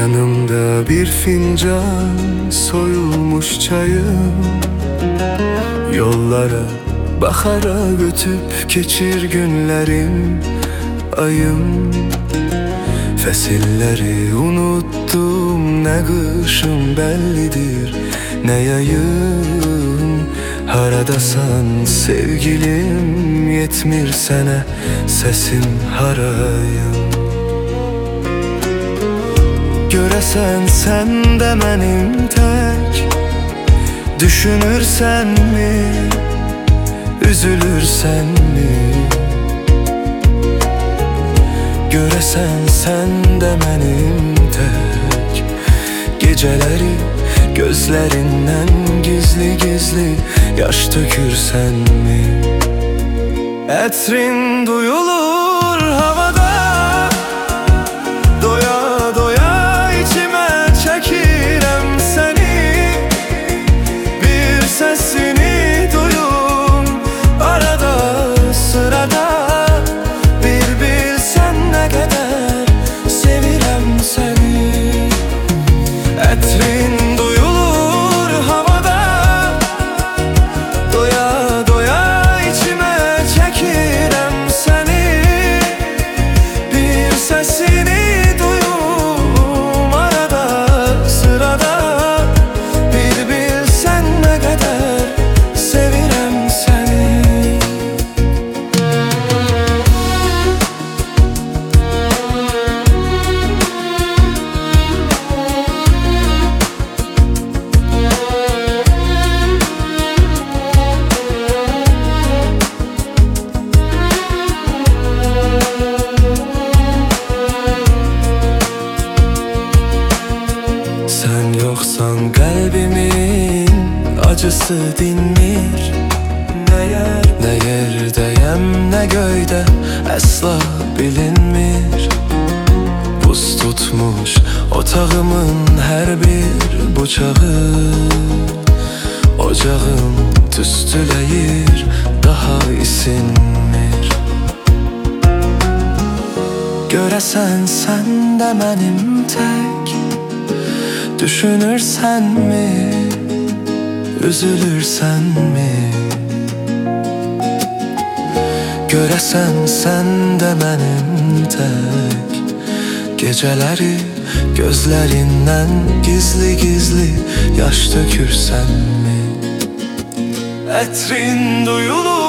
Yanımda bir fincan soyulmuş çayım, yollara bakarak ötüp geçir günlerim ayım. Fesilleri unuttum, ne kışım bellidir ne yayım. Haradasan sevgilim, yetmir sene sesim harayım. Göresen sen de benim tek, düşünürsen mi, üzülürsen mi? Göresen sen de benim tek, geceleri gözlerinden gizli gizli yaş dökürsen mi? Etrin duyulur havada, doya doya içime çekirem seni. Bir sesini duyum arada sırada, bir bilsen ne kadar sevirem seni. Etrin duyulur havada, doya doya içime çekirem seni. Bir sesini duyum arada sırada, bir bilsen ne kadar sevirem seni. Sen yoksan kalbimin acısı dinmir. Ne yerdeyem ne göyde asla bilinmir. Buz tutmuş otağımın her bir bucağı, ocağım tüstüleyir daha isinmir. Göresen sen de benim tek, düşünürsen mi, üzülürsen mi? Göresen sen de benim tek, geceleri gözlerinden gizli gizli yaş dökürsen mi? Etrin duyulur